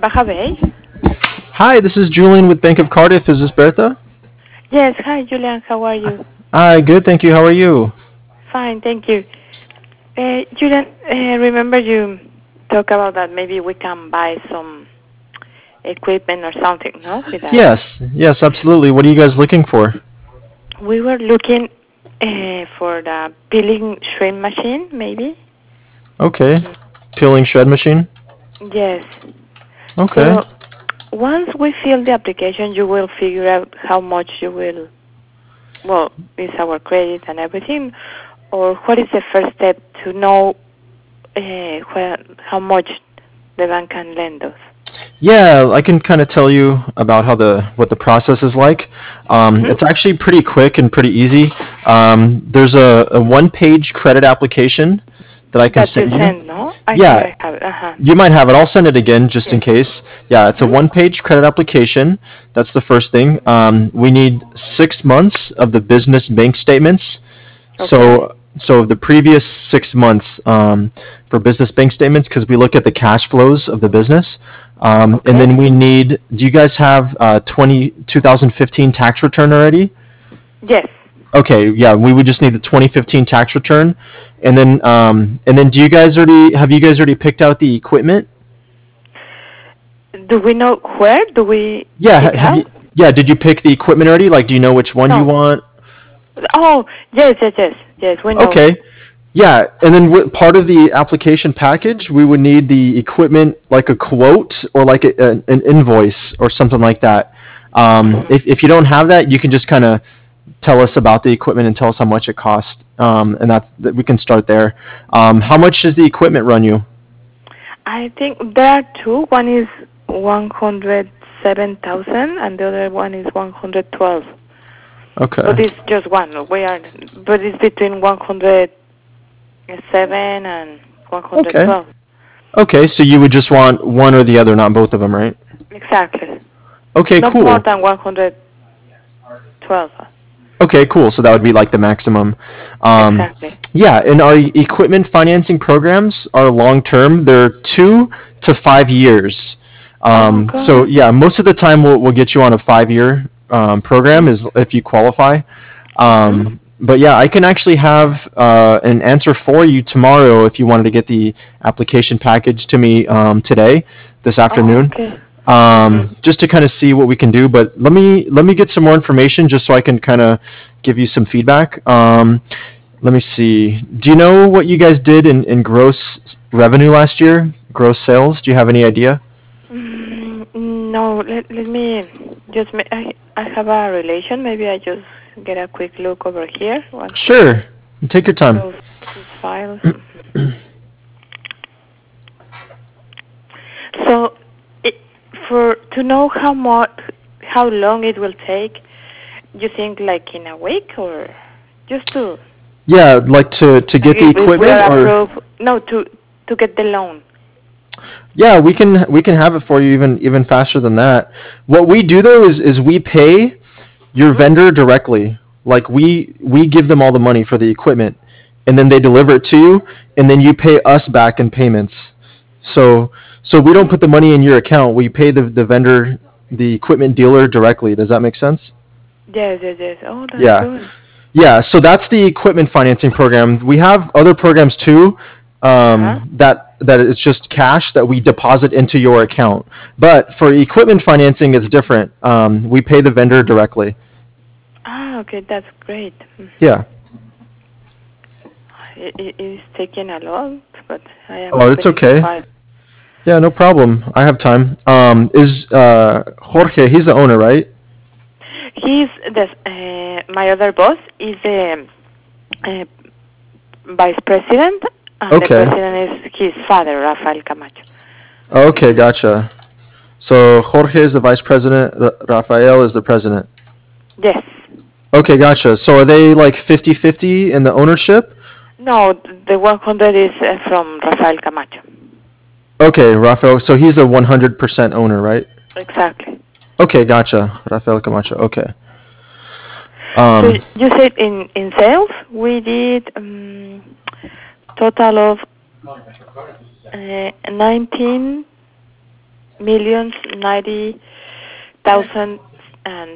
Baja Bay? Hi, this is Julian with Bank of Cardiff. Is this Bertha? Yes, hi Julian, how are you? Hi, good, thank you. How are you? Fine, thank you. Julian, remember you talk about that maybe we can buy some equipment or something, no? With that. Yes, absolutely. What are you guys looking for? We were looking for the peeling shrimp machine, maybe? Okay. Peeling shred machine? Yes. Okay. So once we fill the application, you will figure out how much you will, well, is our credit and everything, or what is the first step to know how much the bank can lend us? Yeah, I can kind of tell you about how what the process is like. Mm-hmm. It's actually pretty quick and pretty easy. There's a one-page credit application that I can That you send you. send, no? I think Yeah, I have it. Uh-huh. you might have it. I'll send it again just in Yes. case. Yeah, it's a Mm-hmm. one-page credit application. That's the first thing. We need 6 months of the business bank statements. Okay. So the previous 6 months for business bank statements, because we look at the cash flows of the business, and Okay. then we need. Do you guys have 2015 tax return already? Yes. Okay, yeah, we would just need the 2015 tax return, and then do you guys already have you guys already picked out the equipment? Do we know where? Do we Yeah, pick have you? out? Yeah, did you pick the equipment already? Like, do you know which one you No. want? Oh, yes, yes, yes. Yes, we know. Okay. Yeah, and then part of the application package, we would need the equipment, like a quote or like an invoice or something like that. Mm-hmm. If you don't have that, you can just kind of tell us about the equipment and tell us how much it costs, and that we can start there. How much does the equipment run you? I think there are two. One is 107,000 and the other one is 112. Okay. But it's just one. But it's between 107 and Okay. 112. Okay, so you would just want one or the other, not both of them, right? Exactly. Okay, Not more cool. than 112. Okay, cool. So that would be like the maximum. Exactly. Yeah, and our equipment financing programs are long term. They're 2 to 5 years. Oh, So God. yeah, most of the time we'll get you on a 5 year program is if you qualify. Mm-hmm. But yeah, I can actually have an answer for you tomorrow if you wanted to get the application package to me today, this Oh, afternoon, okay. Mm-hmm. just to kind of see what we can do. But let me get some more information just so I can kind of give you some feedback. Let me see. Do you know what you guys did in gross revenue last year? Gross sales? Do you have any idea? No, let me just. I have a relation. Maybe I just get a quick look over here. One second. Sure. Take your time. Those files. So, it, for to know how long it will take, you think like in a week or just to Yeah, like to like get the if we equipment are or approved? No, to get the loan. yeah, we can have it for you even faster than that. What we do though is we pay your Mhm. vendor directly. Like we give them all the money for the equipment and then they deliver it to you and then you pay us back in payments. So we don't Mm. put the money in your account. We pay the vendor, the equipment dealer directly. Does that make sense? Yes, yes, yes. Oh, that's Yeah. good. Yeah, so that's the equipment financing program. We have other programs too. Uh-huh. That it's just cash that we deposit into your account. But for equipment financing, it's different. We pay the vendor directly. Ah, okay, that's great. Mm-hmm. Yeah. It is taking a lot, but I am Oh, it's opening the okay. file. Yeah, no problem. I have time. Is Jorge? He's the owner, right? He's my other boss is the uh, vice president, and the Okay. president is his father, Rafael Camacho. Okay, gotcha. So Jorge is the vice president. Rafael is the president. Yes. Okay, gotcha. So are they like 50-50 in the ownership? No, the 100 is from Rafael Camacho. Okay, Rafael. So he's the 100% owner, right? Exactly. Okay, gotcha. Rafael Camacho. Okay. So Um, you said in sales we did total of 19 millions 90,000 and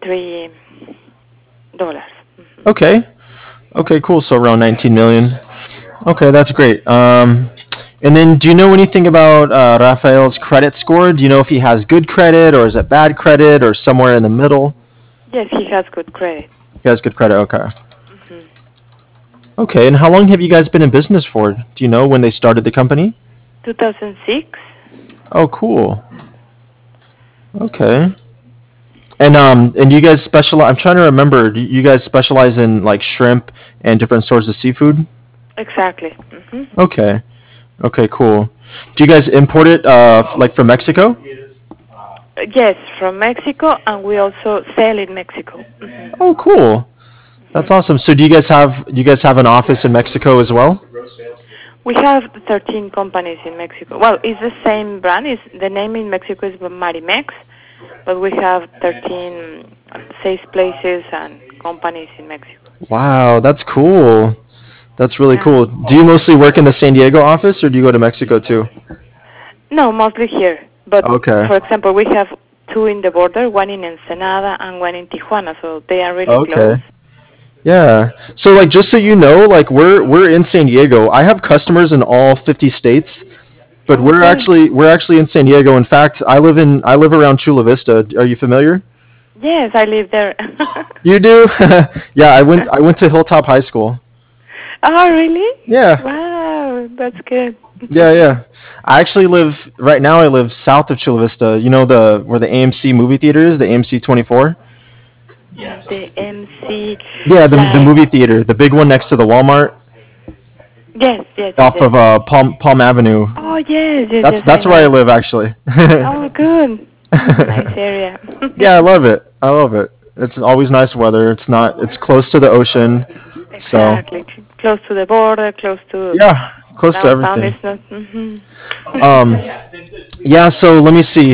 $33. Okay. Okay, cool. So around 19 million. Okay, that's great. And then do you know anything about Rafael's credit score? Do you know if he has good credit or is it bad credit or somewhere in the middle? Yes, he has good credit. He has good credit. Okay. hmm Okay, and how long have you guys been in business for? Do you know when they started the company? 2006. Oh, cool. Okay. And you guys specialize. I'm trying to remember. Do you guys specialize in like shrimp and different sorts of seafood? Exactly. Okay. Okay, cool. Do you guys import it like from Mexico? Yes, from Mexico, and we also sell in Mexico. Oh, cool. That's awesome. So do you guys have an office in Mexico as well? We have 13 companies in Mexico. Well, it's the same brand. The name in Mexico is Marimex, but we have 13 sales places and companies in Mexico. Wow, that's cool. That's really Yeah. cool. Do you mostly work in the San Diego office or do you go to Mexico too? No, mostly here. But Okay. for example, we have two in the border, one in Ensenada and one in Tijuana, so they are really close. Okay. Yeah. So like just so you know, like we're in San Diego. I have customers in all 50 states, but we're Okay. actually we're actually in San Diego. In fact, I live around Chula Vista. Are you familiar? Yes, I live there. You do? Yeah, I went to Hilltop High School. Oh, really? Yeah. Wow, that's good. Yeah, yeah. I actually live right now. I live south of Chula Vista. You know where the AMC movie theater is, the AMC 24. The MC, Yeah, the like, movie theater, the big one next to the Walmart, yes, yes, yes, off yes. of Palm Avenue. Oh, yes, yes, That's yes, I that's where I know. live actually. Oh, good. Nice area. Yeah, I love it. I love it. It's always nice weather. It's close to the ocean, so Exactly. Close to the border, close to yeah, close to downtown. everything. It's not. Um, yeah. So let me see.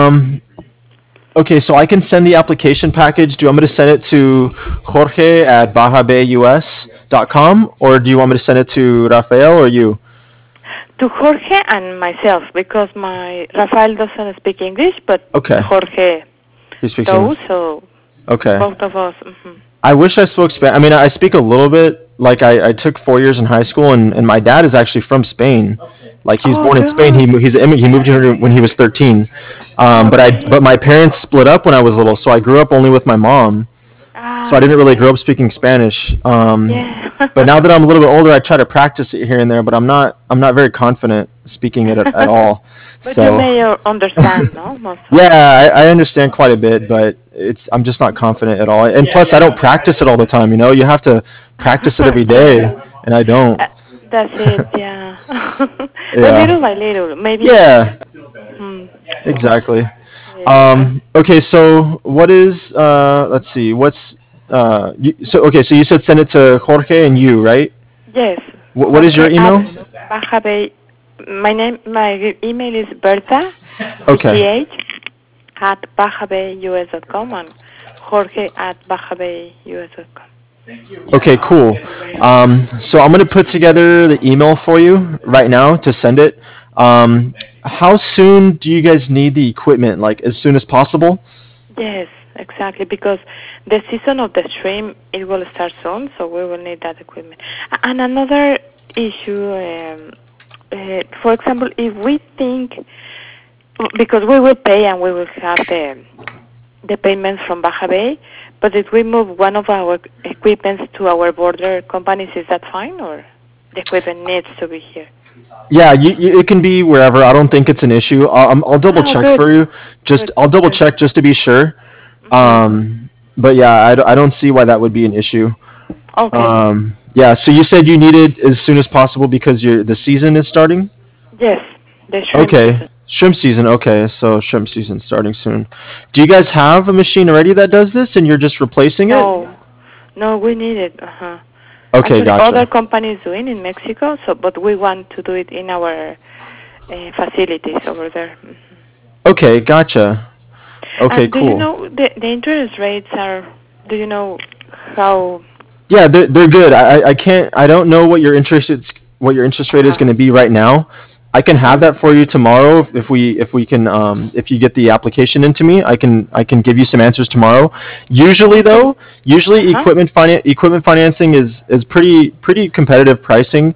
Okay, so I can send the application package. Do you want me to send it to Jorge at bajabayus.com or do you want me to send it to Rafael or you? To Jorge and myself, because my Rafael doesn't speak English, but Okay, Jorge he speaks does, English. so Okay. both of us. I wish I spoke Spanish. I mean, I speak a little bit. Like I took 4 years in high school, and my dad is actually from Spain. Like he was Oh, born in Spain. good. He moved here when he was 13. Okay. But my parents split up when I was little, so I grew up only with my mom. So I Ah, didn't really grow okay. up speaking Spanish. Yeah. But now that I'm a little bit older, I try to practice it here and there. But I'm not very confident speaking it at all. But you So may understand, no? Most of yeah, it. I understand quite a bit, but I'm just not confident at all. And plus, I don't practice it all the time. You have to practice it every day, Yes. and I don't. Uh, that's it, yeah. But Yeah. little by little, maybe. Yeah, Hmm. exactly. Yeah. Okay, so what is let's see, so you said send it to Jorge and you, right? Yes. What is your Jorge at email? Baja Bay. My email is Berta, Okay. BTH, at BajaBayUS.com and Jorge at BajaBayUS.com. Okay, cool. So I'm gonna put together the email for you right now to send it. How soon do you guys need the equipment? Like as soon as possible? Yes, exactly, because the season of the shrimp, it will start soon, so we will need that equipment. And another issue, for example, if we think, because we will pay and we will have the payments from Baja Bay, but if we move one of our equipments to our border companies, is that fine, or the equipment needs to be here? Yeah, it can be wherever. I don't think it's an issue. I'll double Oh, check good, for you. good, I'll double good. check just to be sure. hmm But yeah, I don't see why that would be an issue. Okay. Yeah, so you said you need it as soon as possible because the season is starting? Yes, the shrimp Okay. season. Shrimp season. Okay, so shrimp season starting soon. Do you guys have a machine already that does this and you're just replacing it? No, no, we need it. Okay, Actually, other gotcha. companies doing in Mexico, so but we want to do it in our facilities over there. Okay, gotcha. Okay, And do you cool. know the interest rates are? Do you know how? Yeah, they're good. I can't I don't know what your interest rate is going to be right now. I can have that for you tomorrow if we can if you get the application into me. I can give you some answers tomorrow. Usually though, usually Uh-huh. equipment financing is pretty competitive pricing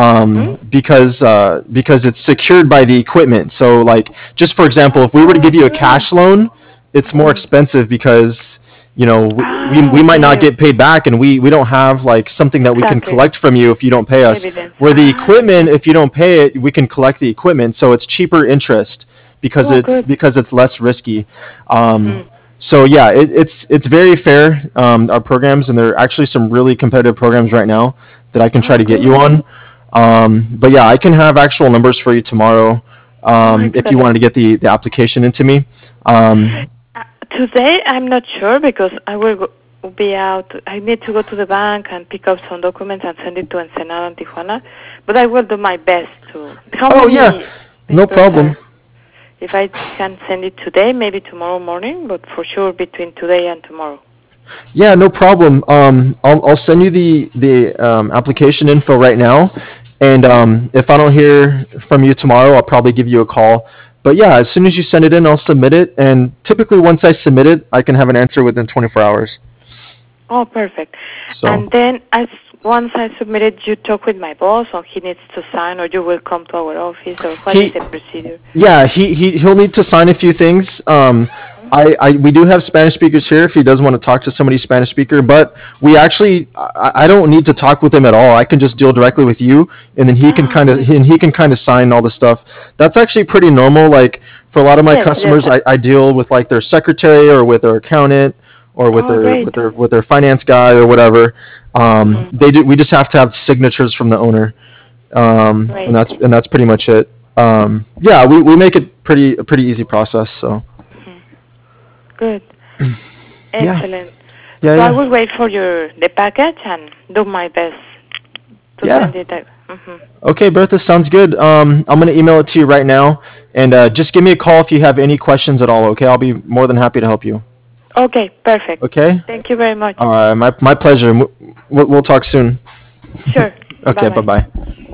because it's secured by the equipment. So like just for example, if we were to Oh, give you a good. cash loan, it's more Mm. expensive because we might not Okay. get paid back, and we don't have like something that we can Exactly. collect from you if you don't pay us. Evidence. Where the equipment, Okay. if you don't pay it, we can collect the equipment, so it's cheaper interest Oh, good. because it's less risky. Mhm. So yeah, it's very fair, our programs, and there are actually some really competitive programs right now that I can try Oh, to get you good. on. But yeah, I can have actual numbers for you tomorrow, Oh, if you wanted excellent. to get the application into me. Um, Uh, Today, I'm not sure because I will be out. I need to go to the bank and pick up some documents and send it to Ensenada and Tijuana. But I will do my best to. How oh yeah, many no papers problem. are? If I can send it today, maybe tomorrow morning, but for sure between today and tomorrow. Yeah, no problem. I'll send you the application info right now, and Hmm. if I don't hear from you tomorrow, I'll probably give you a call. But yeah, as soon as you send it in, I'll submit it, and typically once I submit it, I can have an answer within 24 hours. Oh, perfect. So And then once I submit it, you talk with my boss, or he needs to sign, or you will come to our office, or what is he the procedure? Yeah, he'll need to sign a few things. We do have Spanish speakers here if he does want to talk to somebody Spanish speaker, but I don't need to talk with him at all. I can just deal directly with you, and then Ah, okay. he can kind of sign all the stuff. That's actually pretty normal. Like for a lot of my Yes, yes. customers, I deal with like their secretary or with their accountant or with Oh, great. their finance guy or whatever. Hmm. We just have to have signatures from the owner, and Great. that's pretty much it. Yeah, we make it a pretty easy process. So Hmm. Good. yeah, Excellent. yeah, So I yeah, will wait for the package and do my best to yeah. send it out. Hmm. Okay, Bertha, sounds good. I'm gonna email it to you right now, and just give me a call if you have any questions at all. Okay, I'll be more than happy to help you. Okay, perfect. Okay. Thank you very much. All right, my pleasure. We'll talk soon. Sure. Okay, bye Bye-bye. bye.